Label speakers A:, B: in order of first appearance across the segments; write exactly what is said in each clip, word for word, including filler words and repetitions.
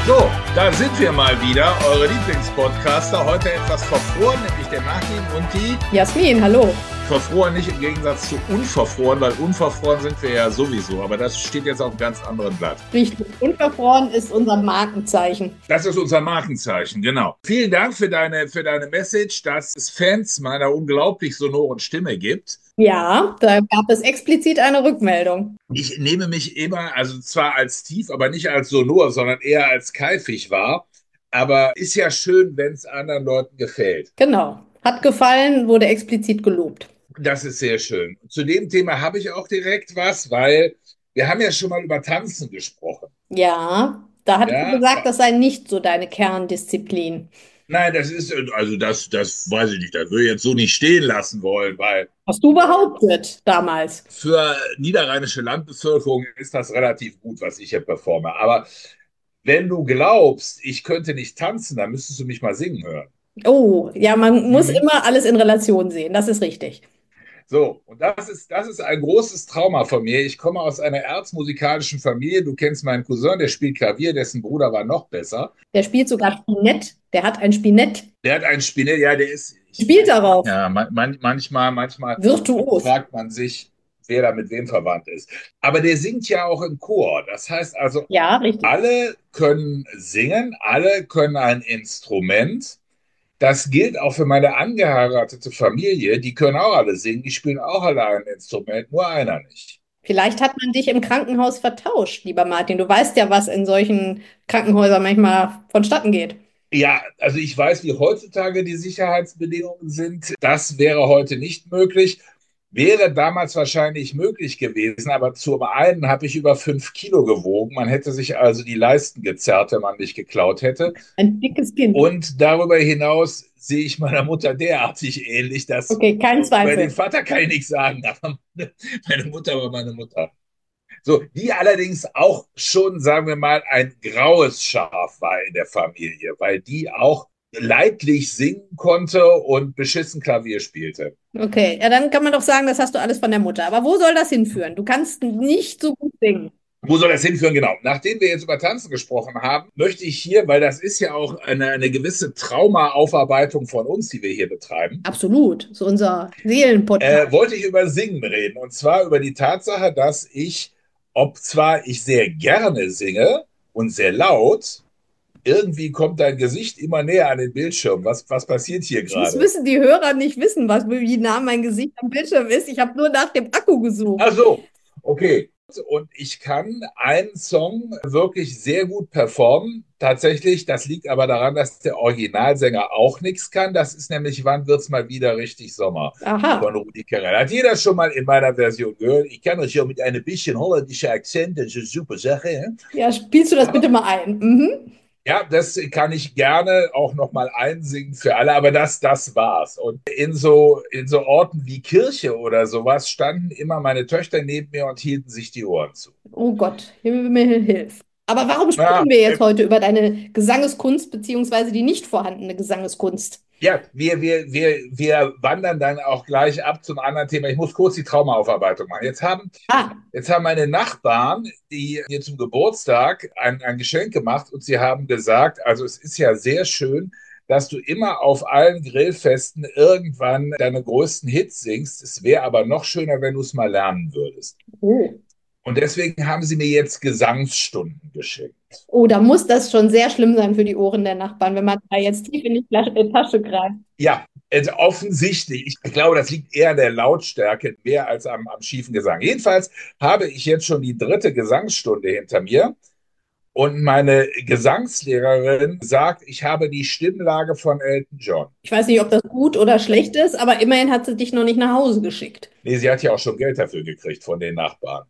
A: So, da sind wir mal wieder, eure Lieblingspodcaster. Heute etwas verfroren, nämlich der Martin und die
B: Jasmin, hallo.
A: Verfroren nicht im Gegensatz zu unverfroren, weil unverfroren sind wir ja sowieso. Aber das steht jetzt auf einem ganz anderen Blatt.
B: Richtig. Unverfroren ist unser Markenzeichen.
A: Das ist unser Markenzeichen, genau. Vielen Dank für deine, für deine Message, dass es Fans meiner unglaublich sonoren Stimme gibt.
B: Ja, da gab es explizit eine Rückmeldung.
A: Ich nehme mich immer, also zwar als tief, aber nicht als sonor, sondern eher als keifig wahr. Aber ist ja schön, wenn es anderen Leuten gefällt.
B: Genau. Hat gefallen, wurde explizit gelobt.
A: Das ist sehr schön. Zu dem Thema habe ich auch direkt was, weil wir haben ja schon mal über Tanzen gesprochen.
B: Ja, da hat sie
A: Ja,
B: gesagt, das sei nicht so deine Kerndisziplin.
A: nein, das ist, also das, das weiß ich nicht, das würde ich jetzt so nicht stehen lassen wollen, weil
B: Hast du behauptet damals?
A: für niederrheinische Landbevölkerung ist das relativ gut, was ich hier performe. Aber wenn du glaubst, ich könnte nicht tanzen, dann müsstest du mich mal singen hören.
B: Oh, ja, man muss
A: Mhm.
B: immer alles in Relation sehen. Das ist richtig.
A: So, und das ist, das ist ein großes Trauma von mir. Ich komme aus einer erzmusikalischen Familie. Du kennst meinen Cousin, der spielt Klavier, dessen Bruder war noch besser.
B: Der spielt sogar Spinett. Der hat ein Spinett.
A: Der hat ein Spinell, ja, der ist, ich,
B: Spielt darauf.
A: ja, man, man, manchmal, manchmal
B: Virtuos.
A: fragt man sich, wer da mit wem verwandt ist. Aber der singt ja auch im Chor. Das heißt also,
B: Ja, richtig.
A: alle können singen, alle können ein Instrument. Das gilt auch für meine angeheiratete Familie. Die können auch alle singen, die spielen auch alle ein Instrument, nur einer nicht.
B: Vielleicht hat man dich im Krankenhaus vertauscht, lieber Martin. Du weißt ja, was in solchen Krankenhäusern manchmal vonstatten geht.
A: Ja, also ich weiß, wie heutzutage die Sicherheitsbedingungen sind. Das wäre heute nicht möglich. Wäre damals wahrscheinlich möglich gewesen, aber zum einen habe ich über fünf Kilo gewogen. Man hätte sich also die Leisten gezerrt, wenn man mich geklaut hätte.
B: Ein dickes Kind.
A: Und darüber hinaus sehe ich meiner Mutter derartig ähnlich, dass
B: Okay, kein
A: über den
B: Zweifel.
A: Vater kann ich nichts sagen, aber meine Mutter war meine Mutter. So, die allerdings auch schon, sagen wir mal, ein graues Schaf war in der Familie, weil die auch leidlich singen konnte und beschissen Klavier spielte.
B: Okay, ja, dann kann man doch sagen, das hast du alles von der Mutter. Aber wo soll das hinführen? Du kannst nicht so gut singen.
A: Wo soll das hinführen? Genau. Nachdem wir jetzt über Tanzen gesprochen haben, möchte ich hier, weil das ist ja auch eine, eine gewisse Traumaaufarbeitung von uns, die wir hier betreiben,
B: Absolut. So unser Seelenpodcast.
A: äh, wollte ich über Singen reden. Und zwar über die Tatsache, dass ich, ob zwar ich sehr gerne singe und sehr laut, irgendwie kommt dein Gesicht immer näher an den Bildschirm. Was, was passiert hier
B: Das
A: gerade?
B: müssen die Hörer nicht wissen, was, wie nah mein Gesicht am Bildschirm ist. Ich habe nur nach dem Akku gesucht.
A: Ach so, okay. Und ich kann einen Song wirklich sehr gut performen. Tatsächlich, das liegt aber daran, dass der Originalsänger auch nichts kann. Das ist nämlich Wann wird's mal wieder richtig Sommer von
B: Aha.
A: Rudi Carrell. Hat jeder schon mal in meiner Version gehört. Ich kann euch ja mit einem bisschen holländischer Akzent, das ist eine super Sache.
B: Ja, spielst du das
A: Aber
B: bitte mal ein? Mhm.
A: ja, das kann ich gerne auch nochmal einsingen für alle, aber das, das war's. Und in so, in so Orten wie Kirche oder sowas standen immer meine Töchter neben mir und hielten sich die Ohren zu.
B: Oh Gott, Himmel, hilf. Aber warum
A: Na,
B: sprechen wir jetzt heute über deine Gesangeskunst beziehungsweise die nicht vorhandene Gesangeskunst?
A: ja, wir, wir, wir, wir wandern dann auch gleich ab zum anderen Thema. Ich muss kurz die Traumaaufarbeitung machen. Jetzt haben,
B: Ah,
A: jetzt haben meine Nachbarn, die mir zum Geburtstag ein, ein Geschenk gemacht und sie haben gesagt, also es ist ja sehr schön, dass du immer auf allen Grillfesten irgendwann deine größten Hits singst. Es wäre aber noch schöner, wenn du es mal lernen würdest.
B: oh.
A: Und deswegen haben sie mir jetzt Gesangsstunden geschickt.
B: Oh, da muss das schon sehr schlimm sein für die Ohren der Nachbarn, wenn man da jetzt tief in die Flasche, äh, Tasche greift.
A: Ja, also offensichtlich. Ich glaube, das liegt eher an der Lautstärke, mehr als am, am schiefen Gesang. Jedenfalls habe ich jetzt schon die dritte Gesangsstunde hinter mir und meine Gesangslehrerin sagt, ich habe die Stimmlage von Elton John.
B: Ich weiß nicht, ob das gut oder schlecht ist, aber immerhin hat sie dich noch nicht nach Hause geschickt.
A: Nee, sie hat ja auch schon Geld dafür gekriegt von den Nachbarn.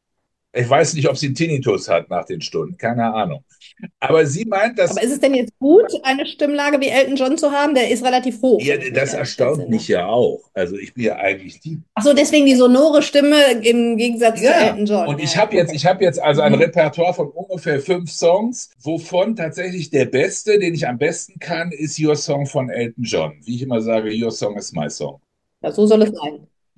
A: Ich weiß nicht, ob sie einen Tinnitus hat nach den Stunden, keine Ahnung. Aber sie meint,
B: Aber
A: dass
B: ist es denn jetzt gut, eine Stimmlage wie Elton John zu haben? Der ist relativ hoch,
A: ja,
B: wenn ich mich
A: das
B: da recht
A: erstaunt
B: entsinne.
A: mich ja auch. Also ich bin ja eigentlich die.
B: Ach so, deswegen die sonore Stimme im Gegensatz zu
A: Ja,
B: Elton John.
A: und ich
B: Ja,
A: habe jetzt,
B: okay.
A: ich habe jetzt also ein
B: Mhm.
A: Repertoire von ungefähr fünf Songs, wovon tatsächlich der beste, den ich am besten kann, ist Your Song von Elton John. Wie ich immer sage, Your Song is my song.
B: Ja, so soll es sein.
A: Ja,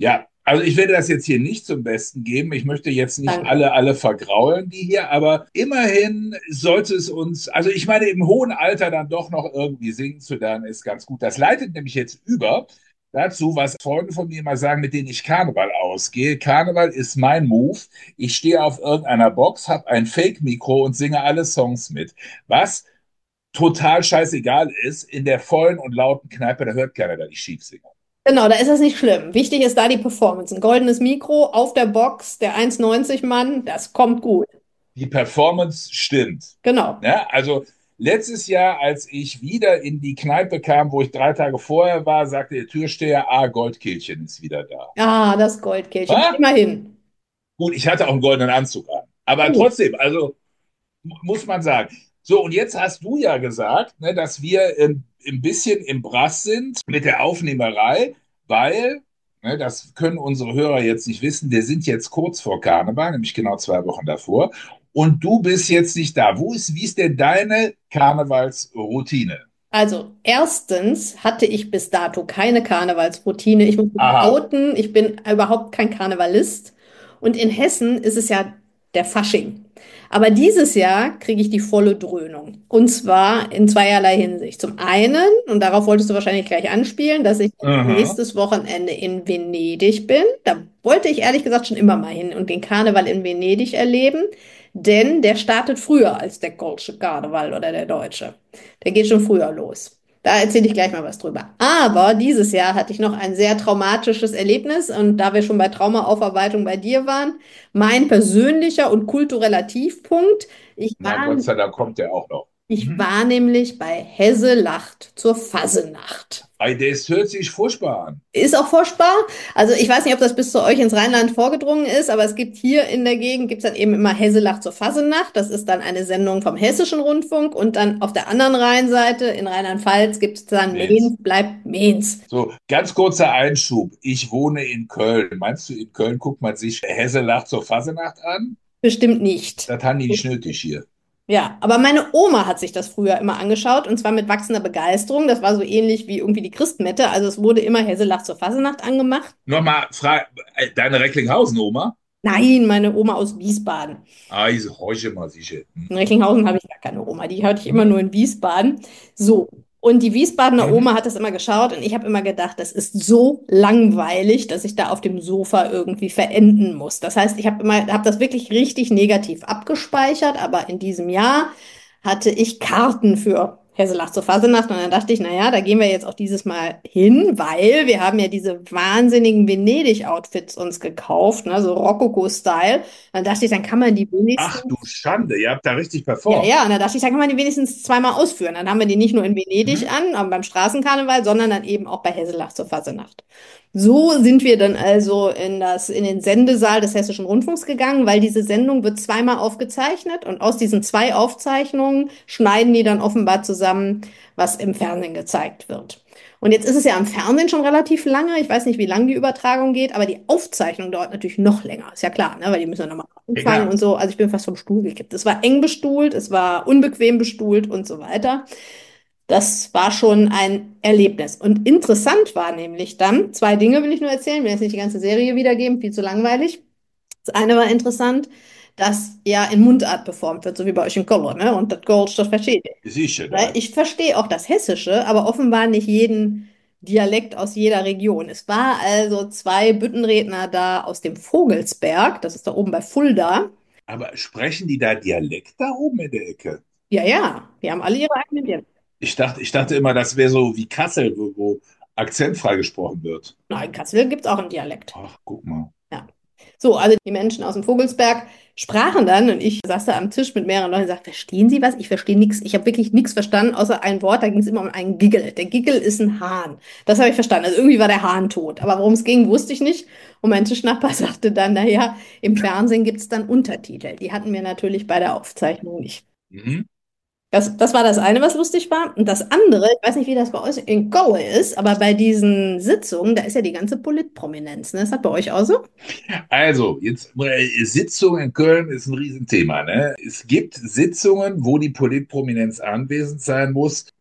A: Also ich werde das jetzt hier nicht zum Besten geben. Ich möchte jetzt nicht
B: Danke.
A: alle, alle vergraulen, die hier, aber immerhin sollte es uns, also ich meine, im hohen Alter dann doch noch irgendwie singen zu lernen, ist ganz gut. Das leitet nämlich jetzt über dazu, was Freunde von mir immer sagen, mit denen ich Karneval ausgehe. Karneval ist mein Move. Ich stehe auf irgendeiner Box, habe ein Fake-Mikro und singe alle Songs mit. Was total scheißegal ist, in der vollen und lauten Kneipe, da hört keiner, dass ich schief singe.
B: Genau, da ist das nicht schlimm. Wichtig ist da die Performance. Ein goldenes Mikro auf der Box, der eins neunzig Mann, das kommt gut.
A: Die Performance stimmt.
B: Genau.
A: Ja, also letztes Jahr, als ich wieder in die Kneipe kam, wo ich drei Tage vorher war, sagte der Türsteher, ah, Goldkehlchen ist wieder da.
B: Ah, das Goldkehlchen.
A: Ah?
B: Immerhin.
A: Gut, ich hatte auch einen goldenen Anzug an. Aber
B: Gut.
A: trotzdem, also muss man sagen. So, und jetzt hast du ja gesagt, ne, dass wir ähm, ein bisschen im Brass sind mit der Aufnehmerei, weil, ne, das können unsere Hörer jetzt nicht wissen, wir sind jetzt kurz vor Karneval, nämlich genau zwei Wochen davor. Und du bist jetzt nicht da. Wo ist, wie ist denn deine Karnevalsroutine?
B: Also, erstens hatte ich bis dato keine Karnevalsroutine. Ich muss mich
A: Aha.
B: outen, ich bin überhaupt kein Karnevalist. Und in Hessen ist es ja der Fasching. Aber dieses Jahr kriege ich die volle Dröhnung. Und zwar in zweierlei Hinsicht. Zum einen, und darauf wolltest du wahrscheinlich gleich anspielen, dass ich
A: Mhm.
B: nächstes Wochenende in Venedig bin. Da wollte ich ehrlich gesagt schon immer mal hin und den Karneval in Venedig erleben. Denn der startet früher als der Kölsche Karneval oder der deutsche. Der geht schon früher los. Da erzähle ich gleich mal was drüber. Aber dieses Jahr hatte ich noch ein sehr traumatisches Erlebnis und da wir schon bei Traumaaufarbeitung bei dir waren, mein persönlicher und kultureller Tiefpunkt. Ich
A: Na
B: war,
A: Gott sei Dank kommt der auch noch.
B: ich
A: Mhm.
B: war nämlich bei Hesse Lacht zur Fassenacht.
A: Ey, das hört sich furchtbar an.
B: Ist auch furchtbar. Also ich weiß nicht, ob das bis zu euch ins Rheinland vorgedrungen ist, aber es gibt hier in der Gegend, gibt es dann eben immer Hesselach zur Fassenacht. Das ist dann eine Sendung vom Hessischen Rundfunk. Und dann auf der anderen Rheinseite, in Rheinland-Pfalz, gibt es dann
A: Mensch.
B: Mehns bleibt Mehns.
A: So, ganz kurzer Einschub. Ich wohne in Köln. Meinst du, in Köln guckt man sich Hesselach zur Fasenacht an?
B: Bestimmt nicht.
A: Das haben die nicht nötig hier.
B: Ja, aber meine Oma hat sich das früher immer angeschaut und zwar mit wachsender Begeisterung. Das war so ähnlich wie irgendwie die Christmette. Also es wurde immer Hesselach zur Fassenacht angemacht.
A: Nochmal, Frage, deine Recklinghausen-Oma?
B: Nein, meine Oma aus Wiesbaden.
A: Ah, ich horche mal sicher.
B: In
A: Mhm.
B: Recklinghausen habe ich gar keine Oma, die hatte ich immer
A: Mhm.
B: nur in Wiesbaden. So, und die Wiesbadener
A: Mhm.
B: Oma hat das immer geschaut und ich habe immer gedacht, das ist so langweilig, dass ich da auf dem Sofa irgendwie verenden muss. Das heißt, ich habe immer, habe das wirklich richtig negativ abgespeichert, aber in diesem Jahr hatte ich Karten für Hesselach zur Fassenacht und dann dachte ich, naja, da gehen wir jetzt auch dieses Mal hin, weil wir haben ja diese wahnsinnigen Venedig-Outfits uns gekauft, ne, so Rokoko-Style. Dann dachte ich, dann kann man die
A: Ach du
B: wenigstens
A: Schande, ihr habt da richtig
B: ja,
A: performt.
B: ja, und da dachte ich, da kann man die wenigstens zweimal ausführen. Dann haben wir die nicht nur in Venedig
A: Mhm.
B: an, aber beim Straßenkarneval, sondern dann eben auch bei Hesselach zur Fassenacht. So sind wir dann also in das, in den Sendesaal des Hessischen Rundfunks gegangen, weil diese Sendung wird zweimal aufgezeichnet und aus diesen zwei Aufzeichnungen schneiden die dann offenbar zusammen, was im Fernsehen gezeigt wird. Und jetzt ist es ja am Fernsehen schon relativ lange. Ich weiß nicht, wie lang die Übertragung geht, aber die Aufzeichnung dauert natürlich noch länger. Ist ja klar, ne? Weil die müssen ja nochmal anfangen
A: Egal.
B: und so. Also ich bin fast vom Stuhl gekippt. Es war eng bestuhlt, es war unbequem bestuhlt und so weiter. Das war schon ein Erlebnis. Und interessant war nämlich dann, zwei Dinge will ich nur erzählen, will jetzt nicht die ganze Serie wiedergeben, viel zu langweilig. Das eine war interessant, dass ja in Mundart performt wird, so wie bei euch in Köln, ne? Und das Gold, das versteht ihr.
A: Sicher
B: Ne?
A: da.
B: Ich verstehe auch das Hessische, aber offenbar nicht jeden Dialekt aus jeder Region. Es war also zwei Büttenredner da aus dem Vogelsberg, das ist da oben bei Fulda.
A: Aber sprechen die da Dialekt da oben in der Ecke?
B: Ja, ja, die haben alle ihre eigenen Dialekte.
A: Ich dachte, ich dachte immer, das wäre so wie Kassel, wo, wo akzentfrei gesprochen wird.
B: Na, in Kassel gibt es auch einen Dialekt.
A: Ach, guck mal.
B: Ja. So, also die Menschen aus dem Vogelsberg sprachen dann und ich saß da am Tisch mit mehreren Leuten und sagte, verstehen Sie was? Ich verstehe nichts. Ich habe wirklich nichts verstanden, außer ein Wort. Da ging es immer um einen Giggel. Der Giggel ist ein Hahn. Das habe ich verstanden. Also irgendwie war der Hahn tot. Aber worum es ging, wusste ich nicht. Und mein Tischnachbar sagte dann, naja, im Fernsehen gibt es dann Untertitel. Die hatten wir natürlich bei der Aufzeichnung nicht.
A: Mhm.
B: Das, das war das eine, was lustig war. Und das andere, ich weiß nicht, wie das bei euch in Goa ist, aber bei diesen Sitzungen, da ist ja die ganze Politprominenz. Ne? Ist das bei euch auch so?
A: Also, jetzt äh, Sitzung in Köln ist ein Riesenthema, ne? Es gibt Sitzungen, wo die Politprominenz anwesend sein muss.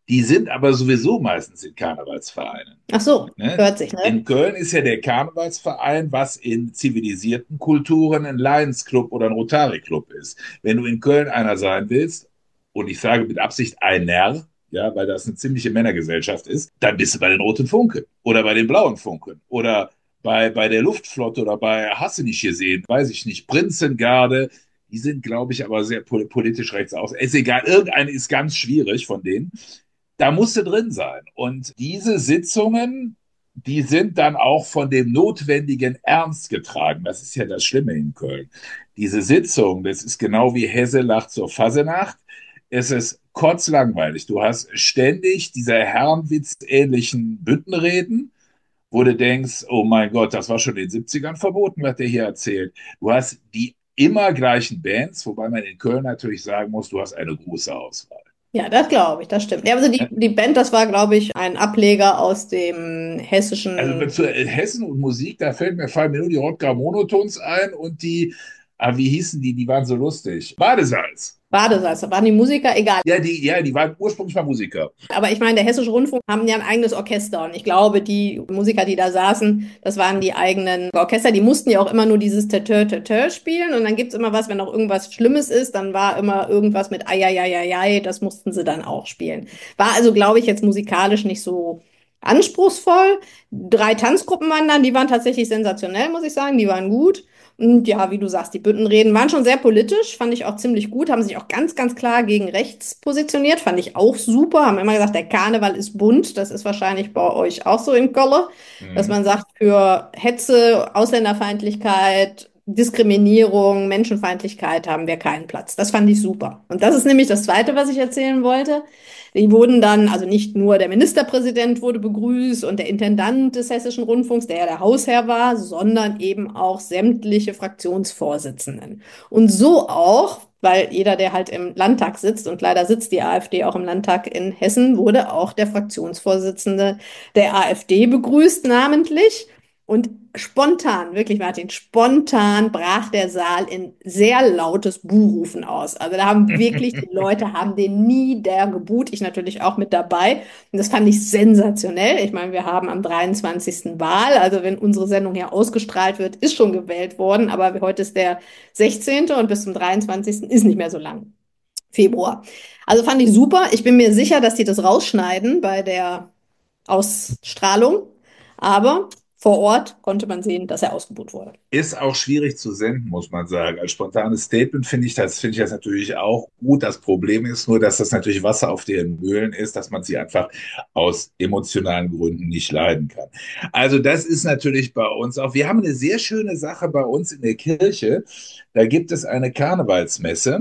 A: Die sind aber sowieso meistens in Karnevalsvereinen.
B: Ach so,
A: Ne?
B: hört sich, ne?
A: In Köln ist ja der Karnevalsverein, was in zivilisierten Kulturen ein Lions Club oder ein Rotary Club ist. Wenn du in Köln einer sein willst, und ich sage mit Absicht einer, ja, weil das eine ziemliche Männergesellschaft ist, dann bist du bei den Roten Funken oder bei den Blauen Funken oder bei, bei der Luftflotte oder bei, hast du nicht gesehen, weiß ich nicht, Prinzengarde. Die sind, glaube ich, aber sehr politisch rechts aus. Ist egal, irgendeine ist ganz schwierig von denen. Da musste drin sein. Und diese Sitzungen, die sind dann auch von dem notwendigen Ernst getragen. Das ist ja das Schlimme in Köln. Diese Sitzung, das ist genau wie Hesselach zur Fasenacht. Es ist kotzlangweilig. Du hast ständig diese Herrenwitz-ähnlichen Büttenreden, wo du denkst, oh mein Gott, das war schon in den siebzigern verboten, was der hier erzählt. Du hast die immer gleichen Bands, wobei man in Köln natürlich sagen muss, du hast eine große Auswahl.
B: Ja, das glaube ich, das stimmt. Ja, also die, die Band, das war, glaube ich, ein Ableger aus dem
A: Also
B: hessischen
A: zu Hessen und Musik, da fällt mir, fallen mir nur die Rottgau Monotons ein und die, ah, wie hießen die, die waren so lustig. Badesalz.
B: Badesalz. Da waren die Musiker egal.
A: Ja, die, ja, die waren ursprünglich mal Musiker.
B: Aber ich meine, der Hessische Rundfunk haben ja ein eigenes Orchester. Und ich glaube, die Musiker, die da saßen, das waren die eigenen Orchester. Die mussten ja auch immer nur dieses Tö Tö spielen. Und dann gibt's immer was, wenn noch irgendwas Schlimmes ist, dann war immer irgendwas mit Eieieiei. Das mussten sie dann auch spielen. War also, glaube ich, jetzt musikalisch nicht so anspruchsvoll. Drei Tanzgruppen waren dann, die waren tatsächlich sensationell, muss ich sagen. Die waren gut. Und ja, wie du sagst, die Büttenreden waren schon sehr politisch, fand ich auch ziemlich gut, haben sich auch ganz, ganz klar gegen rechts positioniert, fand ich auch super, haben immer gesagt, der Karneval ist bunt, das ist wahrscheinlich bei euch auch so in Köln, dass
A: Mhm.
B: man sagt, für Hetze, Ausländerfeindlichkeit, Diskriminierung, Menschenfeindlichkeit haben wir keinen Platz. Das fand ich super. Und das ist nämlich das Zweite, was ich erzählen wollte. Die wurden dann, also nicht nur der Ministerpräsident wurde begrüßt und der Intendant des Hessischen Rundfunks, der ja der Hausherr war, sondern eben auch sämtliche Fraktionsvorsitzenden. Und so auch, weil jeder, der halt im Landtag sitzt, und leider sitzt die AfD auch im Landtag in Hessen, wurde auch der Fraktionsvorsitzende der AfD begrüßt, namentlich. Und spontan, wirklich Martin, spontan brach der Saal in sehr lautes Buhrufen aus. Also da haben wirklich die Leute haben den niedergebuht, ich natürlich auch mit dabei. Und das fand ich sensationell. Ich meine, wir haben am dreiundzwanzigsten Wahl, also wenn unsere Sendung hier ausgestrahlt wird, ist schon gewählt worden, aber heute ist der sechzehnte und bis zum dreiundzwanzigsten ist nicht mehr so lang. Februar. Also fand ich super. Ich bin mir sicher, dass die das rausschneiden bei der Ausstrahlung. Aber vor Ort konnte man sehen, dass er ausgebuht wurde.
A: Ist auch schwierig zu senden, muss man sagen. Als spontanes Statement finde ich das, finde ich das natürlich auch gut. Das Problem ist nur, dass das natürlich Wasser auf den Mühlen ist, dass man sie einfach aus emotionalen Gründen nicht leiden kann. Also das ist natürlich bei uns auch. Wir haben eine sehr schöne Sache bei uns in der Kirche. Da gibt es eine Karnevalsmesse.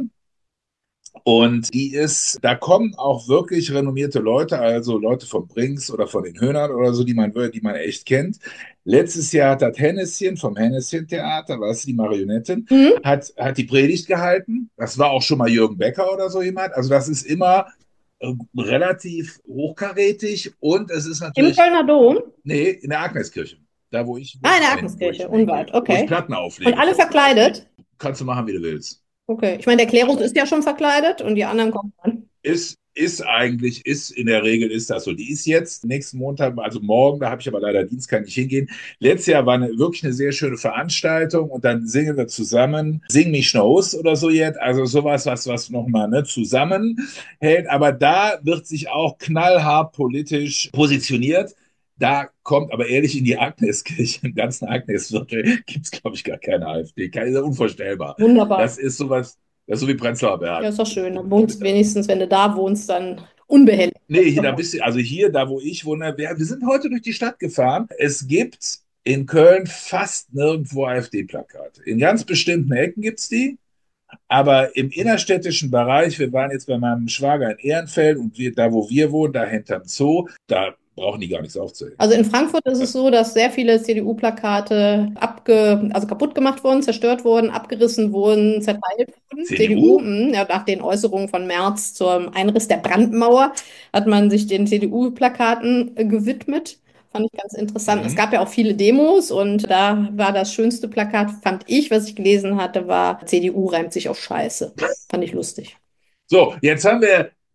A: Und die ist, da kommen auch wirklich renommierte Leute, also Leute von Brinks oder von den Höhnern oder so, die man, die man echt kennt. Letztes Jahr hat das Henneschen vom Henneschen-Theater, weißt du, die Marionettin,
B: Mhm.
A: hat, hat die Predigt gehalten. Das war auch schon mal Jürgen Becker oder so jemand. Also das ist immer äh, relativ hochkarätig und es ist
B: Im
A: natürlich,
B: Kölner Dom?
A: nee, in der Agneskirche. Da, wo ich, wo
B: Ah,
A: ich
B: in der
A: ein, wo ich
B: Agnes-Kirche,
A: hingehe,
B: unweit,
A: wo ich
B: okay.
A: Platten
B: Und
A: auflege
B: alle
A: vor Ort.
B: verkleidet?
A: Kannst du machen, wie du willst.
B: Okay. Ich meine, der Klerus ist ja schon verkleidet und die anderen kommen dann.
A: Ist, ist eigentlich, ist in der Regel ist das so. Die ist jetzt nächsten Montag, also morgen, da habe ich aber leider Dienst, kann ich hingehen. Letztes Jahr war eine, wirklich eine sehr schöne Veranstaltung und dann singen wir zusammen Sing mich Schnauz oder so jetzt. Also sowas, was, was nochmal ne, zusammenhält. Aber da wird sich auch knallhart politisch positioniert. Da kommt aber ehrlich in die Agneskirche, im ganzen Agnesviertel, gibt es, glaube ich, gar keine AfD. Keine, unvorstellbar.
B: Wunderbar.
A: Das ist sowas, das ist so wie Prenzlauer
B: Ja,
A: Berg.
B: ist doch schön. Dann wohnst du wenigstens, wenn du da wohnst, dann unbehelligt.
A: Nee, hier, da bist du, also hier, da wo ich wohne, wir, wir sind heute durch die Stadt gefahren. Es gibt in Köln fast nirgendwo AfD-Plakate. In ganz bestimmten Ecken gibt's die, aber im innerstädtischen Bereich, wir waren jetzt bei meinem Schwager in Ehrenfeld und wir, da wo wir wohnen, da hinterm Zoo, da brauchen die gar nichts aufzuhängen.
B: Also in Frankfurt ist es so, dass sehr viele C D U-Plakate abge, also kaputt gemacht wurden, zerstört wurden, abgerissen wurden, zerteilt wurden. C D U,
A: C D U?
B: mh, ja, nach den Äußerungen von Merz zum Einriss der Brandmauer hat man sich den C D U-Plakaten äh, gewidmet. Fand ich ganz interessant. Es
A: Mhm.
B: gab ja auch viele Demos und da war das schönste Plakat, fand ich, was ich gelesen hatte, war C D U reimt sich auf Scheiße. Fand ich lustig.
A: So, jetzt haben wir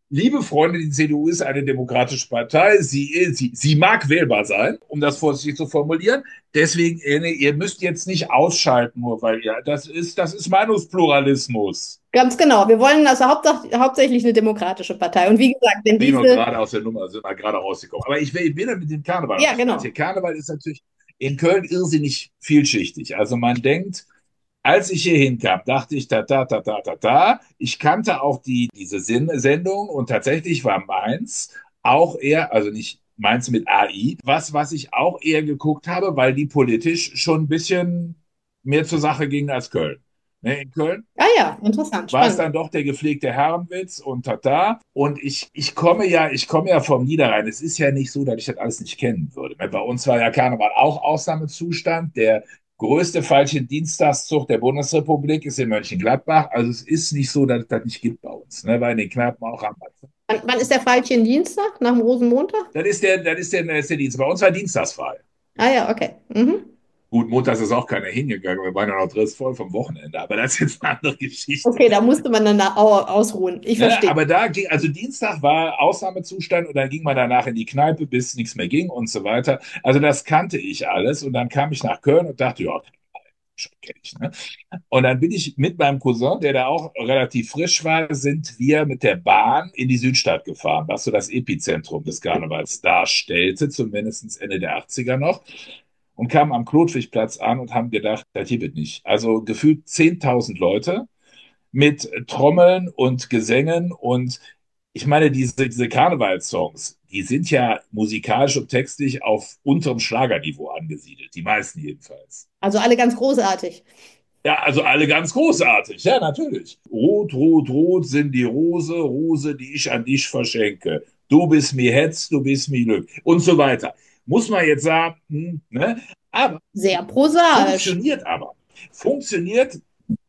A: liebe Freunde, die C D U ist eine demokratische Partei. Sie, sie, sie mag wählbar sein, um das vorsichtig zu formulieren. Deswegen, ihr müsst jetzt nicht ausschalten, nur weil ihr, das ist, das ist Meinungspluralismus.
B: Ganz genau. Wir wollen also hauptsach- hauptsächlich eine demokratische Partei. Und wie gesagt, wenn
A: Bin wir
B: diese,
A: gerade aus der Nummer, sind wir gerade rausgekommen. Aber ich, ich bin mit dem Karneval noch
B: ja,
A: nicht fertig.
B: genau.
A: Karneval ist natürlich in Köln irrsinnig vielschichtig. Also man denkt, als ich hier hinkam, dachte ich, ta, ta, ta, ta, ta, ta. Ich kannte auch die, diese Sin- Sendung und tatsächlich war meins auch eher, also nicht meins mit A I, was, was ich auch eher geguckt habe, weil die politisch schon ein bisschen mehr zur Sache ging als Köln. Ne, in Köln
B: Ah ja, interessant,
A: war es
B: spannend.
A: dann doch der gepflegte Herrenwitz und tata. Und ich, ich komme ja, ich komme ja vom Niederrhein. Es ist ja nicht so, dass ich das alles nicht kennen würde. Bei uns war ja Karneval auch Ausnahmezustand. Der größte Veilchen-Dienstagszug der Bundesrepublik ist in Mönchengladbach. Also es ist nicht so, dass es das nicht gibt bei uns, ne? Weil in den Kneipen auch am Anfang.
B: Wann, wann ist der Veilchen Dienstag? Nach dem Rosenmontag?
A: Das ist der, das ist der, das ist der Dienst. Bei uns war dienstagsfrei.
B: Ah ja, okay. Mhm.
A: Gut, montags ist auch keiner hingegangen. Wir waren ja noch driss voll vom Wochenende. Aber das ist jetzt eine andere Geschichte.
B: Okay, da musste man dann da au- ausruhen. Ich
A: Ne,
B: verstehe.
A: aber da ging, also Dienstag war Ausnahmezustand und dann ging man danach in die Kneipe, bis nichts mehr ging und so weiter. Also das kannte ich alles und dann kam ich nach Köln und dachte, ja, schon kenne ich, ne? Und dann bin ich mit meinem Cousin, der da auch relativ frisch war, sind wir mit der Bahn in die Südstadt gefahren, was so das Epizentrum des Karnevals darstellte, zumindest Ende der achtziger noch. Und kamen am Klotwigplatz an und haben gedacht, das hier wird nicht. Also gefühlt zehntausend Leute mit Trommeln und Gesängen und ich meine, diese, diese Karnevalssongs, die sind ja musikalisch und textlich auf unterem Schlagerniveau angesiedelt, die meisten jedenfalls.
B: Also alle ganz großartig.
A: Ja, also alle ganz großartig, ja, natürlich. Rot, rot, rot sind die Rose, Rose, die ich an dich verschenke. Du bist mir Hetz, du bist mir Glück und so weiter. Muss man jetzt sagen, hm, ne? Aber
B: Sehr prosaisch.
A: funktioniert aber. Funktioniert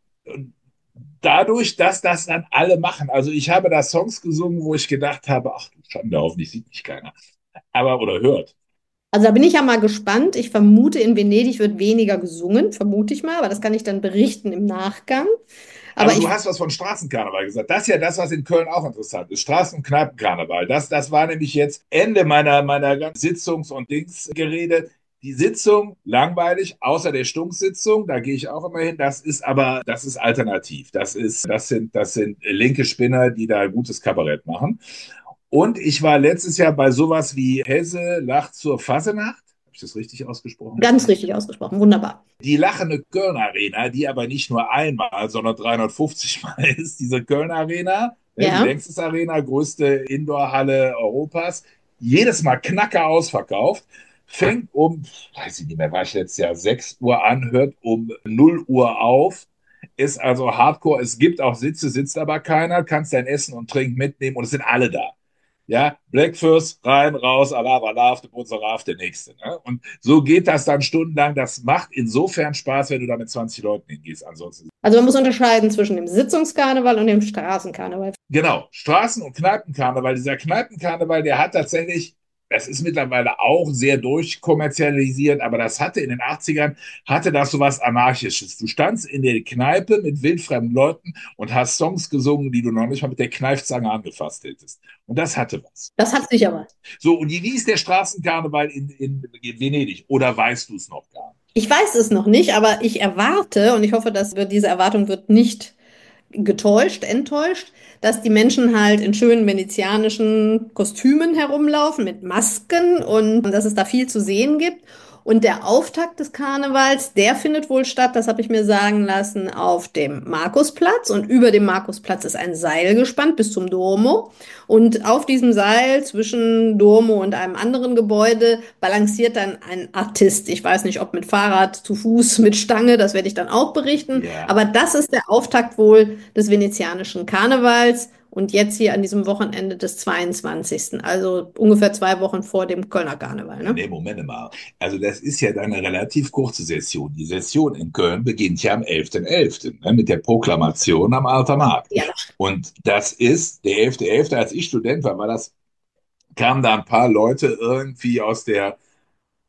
A: dadurch, dass das dann alle machen. Also ich habe da Songs gesungen, wo ich gedacht habe, ach du Schande, hoffentlich sieht mich keiner. Aber, oder hört.
B: Also da bin ich ja mal gespannt. Ich vermute, in Venedig wird weniger gesungen, vermute ich mal, aber das kann ich dann berichten im Nachgang. Aber
A: Aber du
B: ich,
A: hast was von Straßenkarneval gesagt. Das ist ja das, was in Köln auch interessant ist. Straßen- und Kneipenkarneval. Das, das war nämlich jetzt Ende meiner, meiner ganzen Sitzungs- und Dingsgerede. Die Sitzung langweilig, außer der Stunksitzung, da gehe ich auch immer hin. Das ist aber, das ist alternativ. Das ist, das sind, das sind linke Spinner, die da gutes Kabarett machen. Und ich war letztes Jahr bei sowas wie Hesse lacht zur Fasenacht. Habe ich das richtig ausgesprochen?
B: ganz richtig ausgesprochen, wunderbar.
A: Die lachende Köln Arena, die aber nicht nur einmal, sondern dreihundertfünfzig Mal ist, diese Köln Arena, ne, die
B: Ja,
A: Längstes Arena, größte Indoor-Halle Europas, jedes Mal knacker ausverkauft, fängt um, weiß ich nicht mehr, war ich letztes Jahr sechs Uhr an, hört um null Uhr auf, ist also Hardcore, es gibt auch Sitze, sitzt aber keiner, kannst dein Essen und Trinken mitnehmen und es sind alle da. Ja, Blackfist, rein, raus, Alav, Alav, der Buzeraf, der nächste. Ne? Und so geht das dann stundenlang. Das macht insofern Spaß, wenn du da mit zwanzig Leuten hingehst. Ansonsten.
B: also man muss unterscheiden zwischen dem Sitzungskarneval und dem Straßenkarneval.
A: Genau, Straßen- und Kneipenkarneval. Dieser Kneipenkarneval, der hat tatsächlich, das ist mittlerweile auch sehr durchkommerzialisiert, aber das hatte in den achtzigern, hatte das so was Anarchisches. Du standst in der Kneipe mit wildfremden Leuten und hast Songs gesungen, die du noch nicht mal mit der Kneifzange angefasst hättest. Und das hatte was.
B: Das hat sicher was.
A: So, und wie ist der Straßenkarneval in, in Venedig? Oder weißt du es noch gar nicht?
B: Ich weiß es noch nicht, aber ich erwarte, und ich hoffe, dass wir, diese Erwartung wird nicht getäuscht, enttäuscht, dass die Menschen halt in schönen venezianischen Kostümen herumlaufen mit Masken und dass es da viel zu sehen gibt. Und der Auftakt des Karnevals, der findet wohl statt, das habe ich mir sagen lassen, auf dem Markusplatz. Und über dem Markusplatz ist ein Seil gespannt bis zum Duomo. Und auf diesem Seil zwischen Duomo und einem anderen Gebäude balanciert dann ein Artist. Ich weiß nicht, ob mit Fahrrad, zu Fuß, mit Stange, das werde ich dann auch berichten.
A: Ja.
B: Aber das ist der Auftakt wohl des venezianischen Karnevals und jetzt hier an diesem Wochenende des zweiundzwanzigsten. Also ungefähr zwei Wochen vor dem Kölner Karneval,
A: Ja,
B: ne?
A: nee, Moment mal. Also das ist ja dann eine relativ kurze Session. Die Session in Köln beginnt ja am elften elften Ne, mit der Proklamation am Alter Markt.
B: Ja,
A: Und das ist der elfte elfte Als ich Student war, war das, kamen da ein paar Leute irgendwie aus der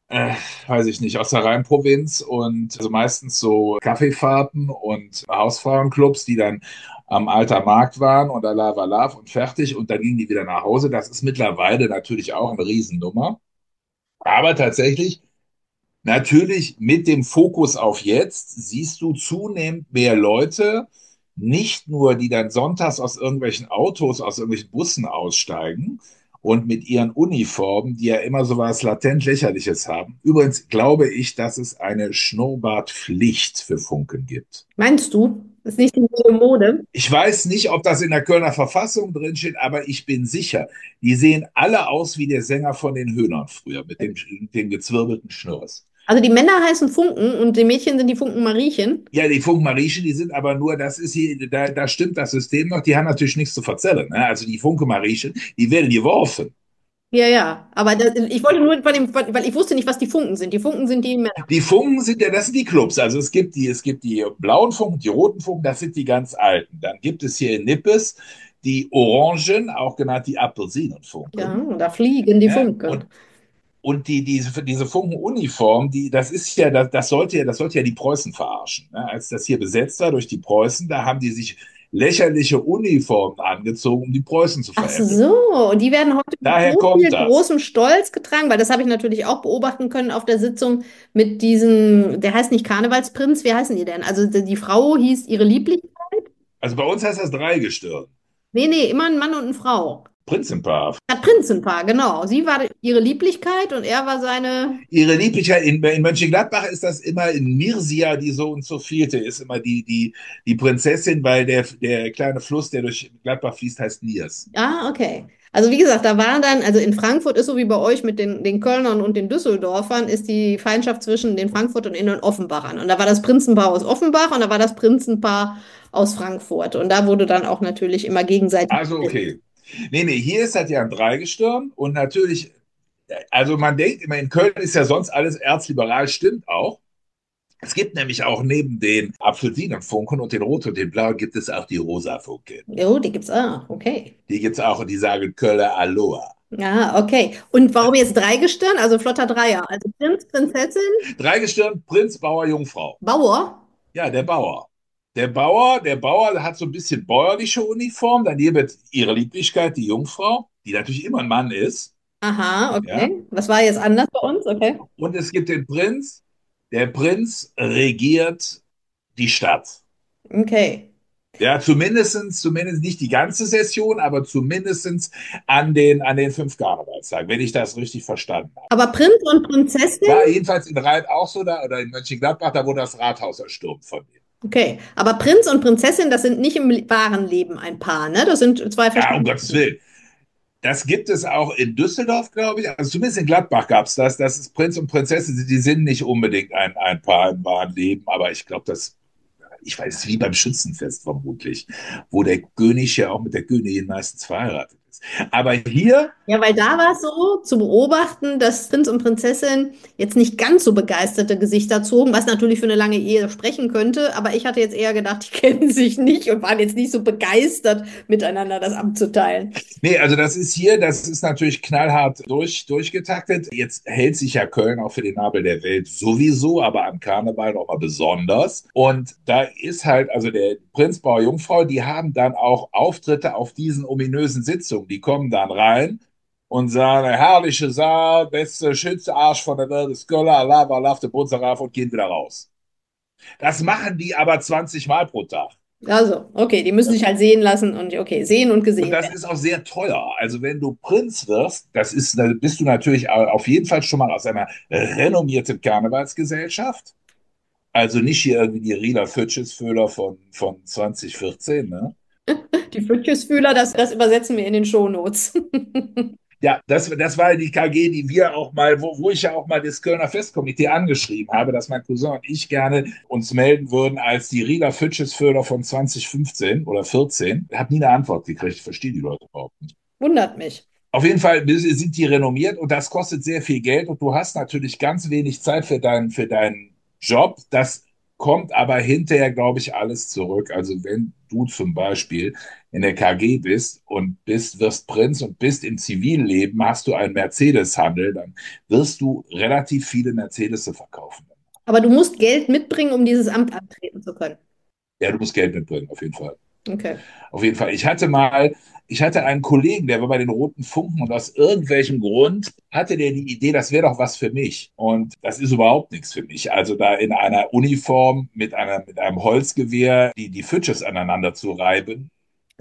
A: äh, weiß ich nicht, aus der Rheinprovinz und also meistens so Kaffeefahrten und Hausfrauenclubs, die dann am Alter Markt waren und Allah war Love und fertig und dann gingen die wieder nach Hause. Das ist mittlerweile natürlich auch eine Riesennummer. Aber tatsächlich, natürlich mit dem Fokus auf jetzt, siehst du zunehmend mehr Leute, nicht nur, die dann sonntags aus irgendwelchen Autos, aus irgendwelchen Bussen aussteigen und mit ihren Uniformen, die ja immer so was latent Lächerliches haben. Übrigens glaube ich, dass es eine Schnurrbartpflicht für Funken gibt.
B: Meinst du? Ist nicht die neue Mode?
A: Ich weiß nicht, ob das in der Kölner Verfassung drin steht, aber ich bin sicher, die sehen alle aus wie der Sänger von den Höhnern früher mit dem, mit dem gezwirbelten Schnurrs.
B: Also die Männer heißen Funken und die Mädchen sind die Funken Mariechen.
A: Ja, die Funke-Mariechen, die sind aber nur, das ist hier, da, da stimmt das System noch, die haben natürlich nichts zu verzellen. Ne? Also die Funke-Mariechen, die werden geworfen.
B: Ja, ja. Aber das, ich wollte nur bei dem, weil ich wusste nicht, was die Funken sind. Die Funken sind die Männer.
A: Die Funken sind ja, das sind die Clubs. Also es gibt die, es gibt die blauen Funken, die roten Funken, das sind die ganz alten. Dann gibt es hier in Nippes die Orangen, auch genannt die
B: Ja,
A: Apelsinenfunken.
B: und da fliegen die
A: Ja, und
B: Funken.
A: Und die, diese, diese Funkenuniform, die, das ist ja, das, das sollte ja, das sollte ja die Preußen verarschen. Ne? Als das hier besetzt war durch die Preußen, da haben die sich lächerliche Uniformen angezogen, um die Preußen zu
B: Ach
A: veräppeln.
B: so, und die werden heute mit
A: Daher
B: so
A: kommt
B: viel
A: das.
B: großem Stolz getragen, weil das habe ich natürlich auch beobachten können auf der Sitzung mit diesem, der heißt nicht Karnevalsprinz, wie heißen die denn? Also die, die Frau hieß ihre Liebling.
A: Also bei uns heißt das Dreigestirn.
B: Nee, nee, immer ein Mann und eine Frau.
A: Prinzenpaar.
B: Das Prinzenpaar, genau. Sie war ihre Lieblichkeit und er war seine.
A: Ihre Lieblichkeit in, in Mönchengladbach ist das immer in Mirsia, die so und so vielte, ist immer die, die, die Prinzessin, weil der, der kleine Fluss, der durch Gladbach fließt, heißt Niers.
B: Ah, okay. Also wie gesagt, da waren dann, also in Frankfurt ist so wie bei euch mit den, den Kölnern und den Düsseldorfern, ist die Feindschaft zwischen den Frankfurtern und den Offenbachern. Und da war das Prinzenpaar aus Offenbach und da war das Prinzenpaar aus Frankfurt. Und da wurde dann auch natürlich immer gegenseitig.
A: Also okay. Nee, nee, hier ist das ja ein Dreigestirn und natürlich, also man denkt immer, in Köln ist ja sonst alles erzliberal, stimmt auch. Es gibt nämlich auch neben den Apfelsinenfunken und den Rot und den Blau gibt es auch die Rosafunken.
B: Jo, die gibt's auch. Okay.
A: Die gibt es auch und die sagen Köller Aloha.
B: Ja, okay. Und warum jetzt Dreigestirn? Also flotter Dreier. Also Prinz, Prinzessin,
A: Dreigestirn, Prinz, Bauer, Jungfrau.
B: Bauer.
A: Ja, der Bauer. Der Bauer, der Bauer hat so ein bisschen bäuerliche Uniform, daneben ihre Lieblichkeit, die Jungfrau, die natürlich immer ein Mann ist.
B: Aha,
A: Ja.
B: okay. Was war jetzt anders bei uns? Okay.
A: Und es gibt den Prinz. Der Prinz regiert die Stadt.
B: Okay.
A: Ja, zumindestens, zumindest nicht die ganze Session, aber zumindestens an den, an den fünf Karnevalstagen, wenn ich das richtig verstanden habe.
B: Aber Prinz und Prinzessin?
A: War jedenfalls in Rhein auch so da, oder in Mönchengladbach, da wurde das Rathaus erstürmt von denen.
B: Okay, aber Prinz und Prinzessin, das sind nicht im wahren Leben ein Paar, ne? Das sind zwei
A: Ja, um
B: verschiedene.
A: Gottes Willen. Das gibt es auch in Düsseldorf, glaube ich. Also zumindest in Gladbach gab es das. Das ist Prinz und Prinzessin, die sind nicht unbedingt ein, ein Paar im wahren Leben, aber ich glaube, das ich weiß, wie beim Schützenfest vermutlich, wo der König ja auch mit der Königin meistens verheiratet ist. Aber hier,
B: Ja, weil da war es so zu beobachten, dass Prinz und Prinzessin jetzt nicht ganz so begeisterte Gesichter zogen, was natürlich für eine lange Ehe sprechen könnte. Aber ich hatte jetzt eher gedacht, die kennen sich nicht und waren jetzt nicht so begeistert, miteinander das Amt zu teilen.
A: nee, also das ist hier, das ist natürlich knallhart durch, durchgetaktet. Jetzt hält sich ja Köln auch für den Nabel der Welt sowieso, aber am Karneval nochmal besonders. Und da ist halt, also der Prinz, Bauer, Jungfrau, die haben dann auch Auftritte auf diesen ominösen Sitzungen. Die kommen dann rein und sagen, herrliche Saal, beste Schütze, Arsch von der Welt, Sköller, Allah, Allah, der Bunzeraf und gehen wieder raus. Das machen die aber zwanzig Mal pro Tag.
B: Also, okay, die müssen sich halt sehen lassen und okay, sehen und
A: Und
B: gesehen
A: das
B: werden.
A: ist auch sehr teuer. Also wenn du Prinz wirst, das ist, da bist du natürlich auf jeden Fall schon mal aus einer renommierten Karnevalsgesellschaft. Also nicht hier irgendwie die Rieler Fütschesfühler von, von zwanzig vierzehn, ne?
B: Die Fötchesfühler, das, das übersetzen wir in den Shownotes.
A: Ja, das, das war die K G, die wir auch mal, wo, wo ich ja auch mal das Kölner Festkomitee angeschrieben habe, dass mein Cousin und ich gerne uns melden würden als die Rieler Fütschesfühler von zwanzig fünfzehn oder vierzehn. Ich habe nie eine Antwort gekriegt. Ich verstehe die Leute überhaupt nicht.
B: Wundert mich.
A: Auf jeden Fall sind die renommiert und das kostet sehr viel Geld und du hast natürlich ganz wenig Zeit für deinen, für deinen Job. Das kommt aber hinterher, glaube ich, alles zurück. Also wenn du zum Beispiel in der K G bist und bist, wirst Prinz und bist im Zivilleben, hast du einen Mercedes-Handel, dann wirst du relativ viele Mercedes verkaufen.
B: Aber du musst Geld mitbringen, um dieses Amt antreten zu können.
A: Ja, du musst Geld mitbringen, auf jeden Fall.
B: Okay.
A: Auf jeden Fall. Ich hatte mal, ich hatte einen Kollegen, der war bei den Roten Funken und aus irgendwelchem Grund hatte der die Idee, das wäre doch was für mich. Und das ist überhaupt nichts für mich. Also da in einer Uniform mit einer, mit einem Holzgewehr die, die Fitches aneinander zu reiben.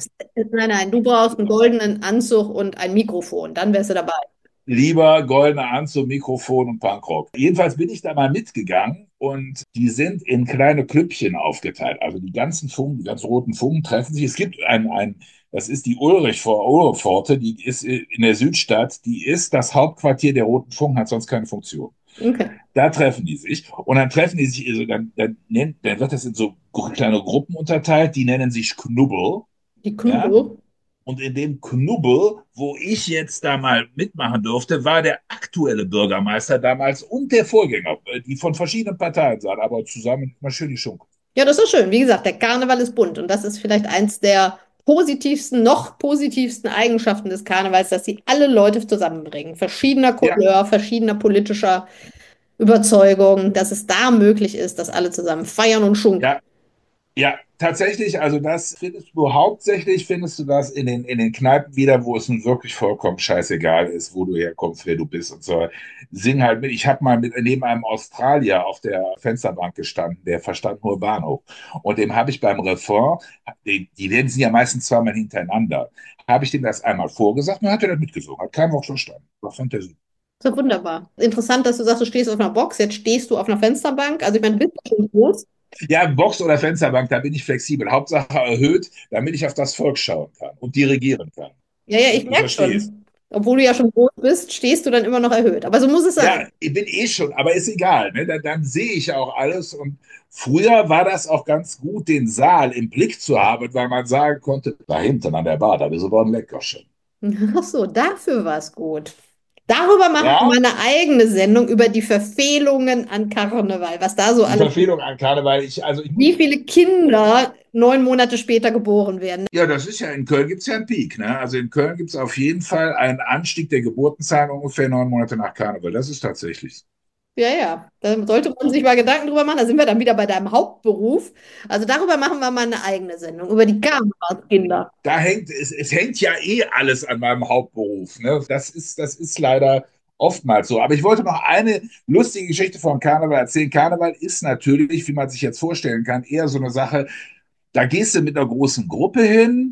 B: Nein, nein, du brauchst einen goldenen Anzug und ein Mikrofon, dann wärst du dabei.
A: Lieber goldener Anzug, Mikrofon und Punkrock. Jedenfalls bin ich da mal mitgegangen und die sind in kleine Klüppchen aufgeteilt. Also die ganzen Funken, die ganz roten Funken treffen sich. Es gibt ein, ein das ist die Ulrich-Pforte, die ist in der Südstadt, die ist das Hauptquartier der Roten Funken, hat sonst keine Funktion.
B: Okay.
A: Da treffen die sich und dann treffen die sich, also dann, dann, nennt, dann wird das in so kleine Gruppen unterteilt, die nennen sich Knubbel.
B: Die
A: Ja,
B: Knubbel.
A: und in dem Knubbel, wo ich jetzt da mal mitmachen durfte, war der aktuelle Bürgermeister damals und der Vorgänger, die von verschiedenen Parteien sahen, aber zusammen immer schön die Schunkel.
B: Ja, das ist schön. Wie gesagt, der Karneval ist bunt und das ist vielleicht eins der positivsten, noch positivsten Eigenschaften des Karnevals, dass sie alle Leute zusammenbringen. Verschiedener
A: Ja,
B: Couleur, verschiedener politischer Überzeugung, dass es da möglich ist, dass alle zusammen feiern und schunkeln.
A: ja, ja, tatsächlich, also das findest du hauptsächlich, findest du das in den, in den Kneipen wieder, wo es nun wirklich vollkommen scheißegal ist, wo du herkommst, wer du bist und so. Sing halt mit. Ich habe mal mit neben einem Australier auf der Fensterbank gestanden, der verstand nur Bahnhof. Und dem habe ich beim Refrain, die, die Läden sind ja meistens zweimal hintereinander, habe ich dem das einmal vorgesagt und dann hat er das mitgesungen, hat kein Wort verstanden. War Fantasie.
B: So wunderbar. Interessant, dass du sagst, du stehst auf einer Box, jetzt stehst du auf einer Fensterbank. Also ich meine, du bist ja schon groß.
A: Ja, Box oder Fensterbank, da bin ich flexibel. Hauptsache erhöht, damit ich auf das Volk schauen kann und dirigieren kann.
B: Ja, ja, ich
A: Du
B: merke
A: verstehst.
B: schon. Obwohl du ja schon groß bist, stehst du dann immer noch erhöht. Aber so muss es sein.
A: Ja, ich bin eh schon, aber ist egal. Ne? Dann, dann sehe ich auch alles. Und früher war das auch ganz gut, den Saal im Blick zu haben, weil man sagen konnte, da hinten an der Bar, da ist aber ein Leckerchen.
B: Ach so, dafür war es gut. Darüber machen wir
A: Ja,
B: mal eine eigene Sendung über die Verfehlungen an Karneval, was da so
A: die
B: alles,
A: Verfehlung an Karneval. Ich, also ich muss,
B: wie viele Kinder neun Monate später geboren werden.
A: ja, das ist ja, in Köln gibt es ja einen Peak. Ne? Also in Köln gibt es auf jeden Fall einen Anstieg der Geburtenzahlen ungefähr neun Monate nach Karneval. Das ist tatsächlich so.
B: Ja, ja, da sollte man sich mal Gedanken drüber machen. Da sind wir dann wieder bei deinem Hauptberuf. Also darüber machen wir mal eine eigene Sendung, über die Karnevalskinder.
A: Da hängt, es, es hängt ja eh alles an meinem Hauptberuf. Ne? Das ist, das ist leider oftmals so. Aber ich wollte noch eine lustige Geschichte von Karneval erzählen. Karneval ist natürlich, wie man sich jetzt vorstellen kann, eher so eine Sache, da gehst du mit einer großen Gruppe hin.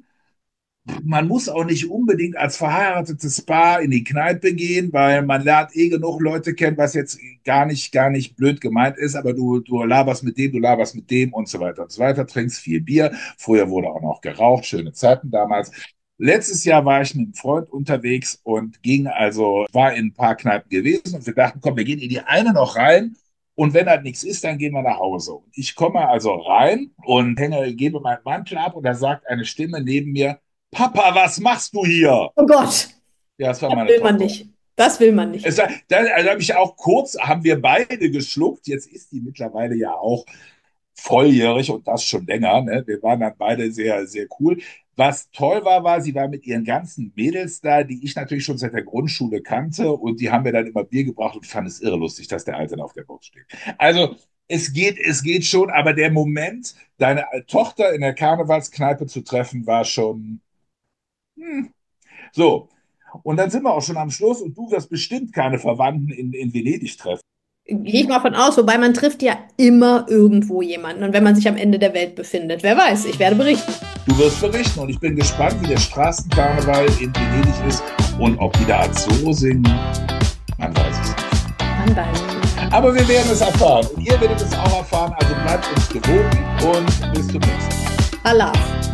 A: Man muss auch nicht unbedingt als verheiratetes Paar in die Kneipe gehen, weil man lernt eh genug Leute kennen, was jetzt gar nicht, gar nicht blöd gemeint ist, aber du, du laberst mit dem, du laberst mit dem und so weiter und so weiter, trinkst viel Bier. Früher wurde auch noch geraucht, schöne Zeiten damals. Letztes Jahr war ich mit einem Freund unterwegs und ging also, war in ein paar Kneipen gewesen und wir dachten, komm, wir gehen in die eine noch rein und wenn das nichts ist, dann gehen wir nach Hause. Und ich komme also rein und hänge, gebe meinen Mantel ab und da sagt eine Stimme neben mir, Papa, was machst du hier?
B: Oh Gott,
A: Ja, das war
B: das
A: meine
B: will man
A: Tochter.
B: nicht. Das will man nicht.
A: Es war, da, also habe ich auch kurz, haben wir beide geschluckt. Jetzt ist die mittlerweile ja auch volljährig und das schon länger. Ne? Wir waren dann beide sehr, sehr cool. Was toll war, war, sie war mit ihren ganzen Mädels da, die ich natürlich schon seit der Grundschule kannte und die haben mir dann immer Bier gebracht und ich fand es irre lustig, dass der Alte da auf der Box steht. Also es geht, es geht schon, aber der Moment, deine Tochter in der Karnevalskneipe zu treffen, war schon, hm, so, und dann sind wir auch schon am Schluss und du wirst bestimmt keine Verwandten in, in Venedig treffen.
B: Gehe ich mal von aus, wobei man trifft ja immer irgendwo jemanden. Und wenn man sich am Ende der Welt befindet, wer weiß, ich werde berichten.
A: Du wirst berichten und ich bin gespannt, wie der Straßenkarneval in Venedig ist und ob die da so singen. Man weiß es nicht.
B: Man weiß es.
A: Aber wir werden es erfahren und ihr werdet es auch erfahren. Also bleibt uns gewogen und bis zum nächsten Mal.
B: Allah.